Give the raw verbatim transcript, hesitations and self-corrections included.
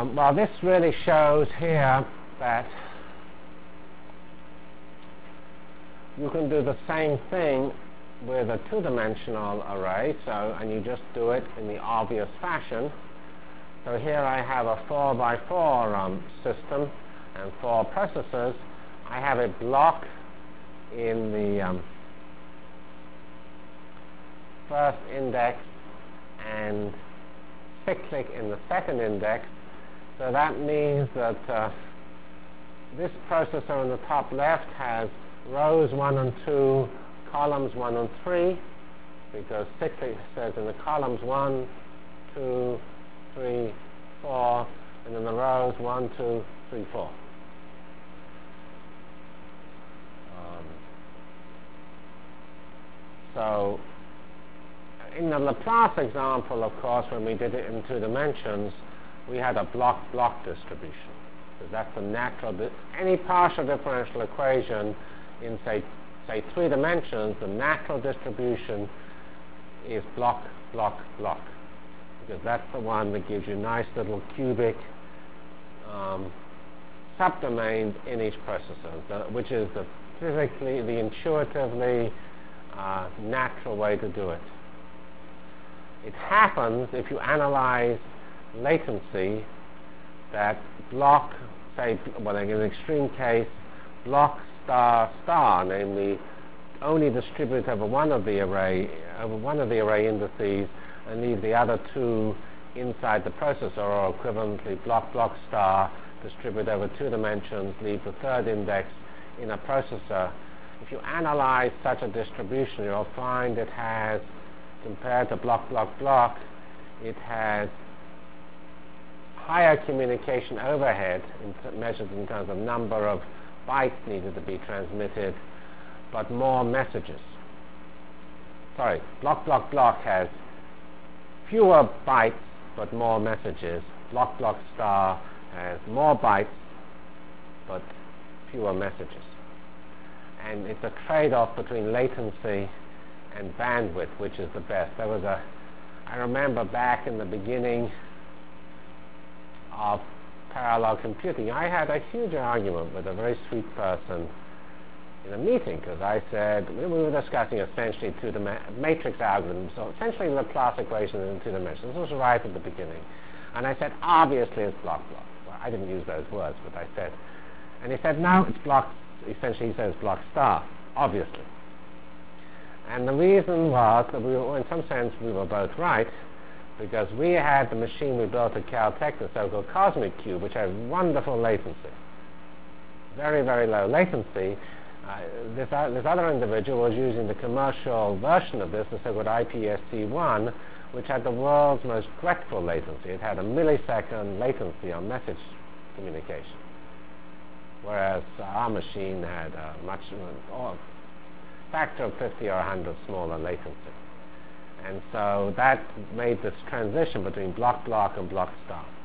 Um, well, this really shows here that you can do the same thing with a two-dimensional array, so, and you just do it in the obvious fashion. So here I have a four by four um, system and four processors. I have a block in the um, first index and cyclic in the second index. So that means that uh, this processor on the top left has rows one and two, columns one and three, because cyclic says in the columns one, two, three, four, and in the rows one, two, three, four. Um, so in the Laplace example, of course, when we did it in two dimensions, we had a block-block distribution. Because that's the natural, di any partial differential equation in, say, say three dimensions, the natural distribution is block, block, block. Because that's the one that gives you nice little cubic um, subdomains in each processor, the, which is the physically, the intuitively uh, natural way to do it. It happens, if you analyze latency, that block, say, well, in an extreme case, block star star, namely only distribute over one of the array, over one of the array indices, and leave the other two inside the processor, or equivalently block block star, distribute over two dimensions, leave the third index in a processor. If you analyze such a distribution, you'll find it has, compared to block block block, it has higher communication overhead in measured in terms of number of bytes needed to be transmitted, but more messages. Sorry, block block block has fewer bytes but more messages. Block block star has more bytes but fewer messages. And it's a trade-off between latency and bandwidth, which is the best. There was a, I remember back in the beginning of parallel computing, I had a huge argument with a very sweet person in a meeting, because I said, we were discussing essentially two matrix algorithms, so essentially Laplace equations in two dimensions. This was right at the beginning. And I said, obviously it's block block. Well, I didn't use those words, but I said, and he said, no, it's block, essentially he says block star, obviously. And the reason was that we were, in some sense, we were both right, because we had the machine we built at Caltech, the so-called Cosmic Cube, which had wonderful latency. Very, very low latency. Uh, this, uh, this other individual was using the commercial version of this, the so-called I P S C one, which had the world's most dreadful latency. It had a millisecond latency on message communication, whereas uh, our machine had a much, uh, factor of fifty or one hundred smaller latency. And so that made this transition between block block and block star.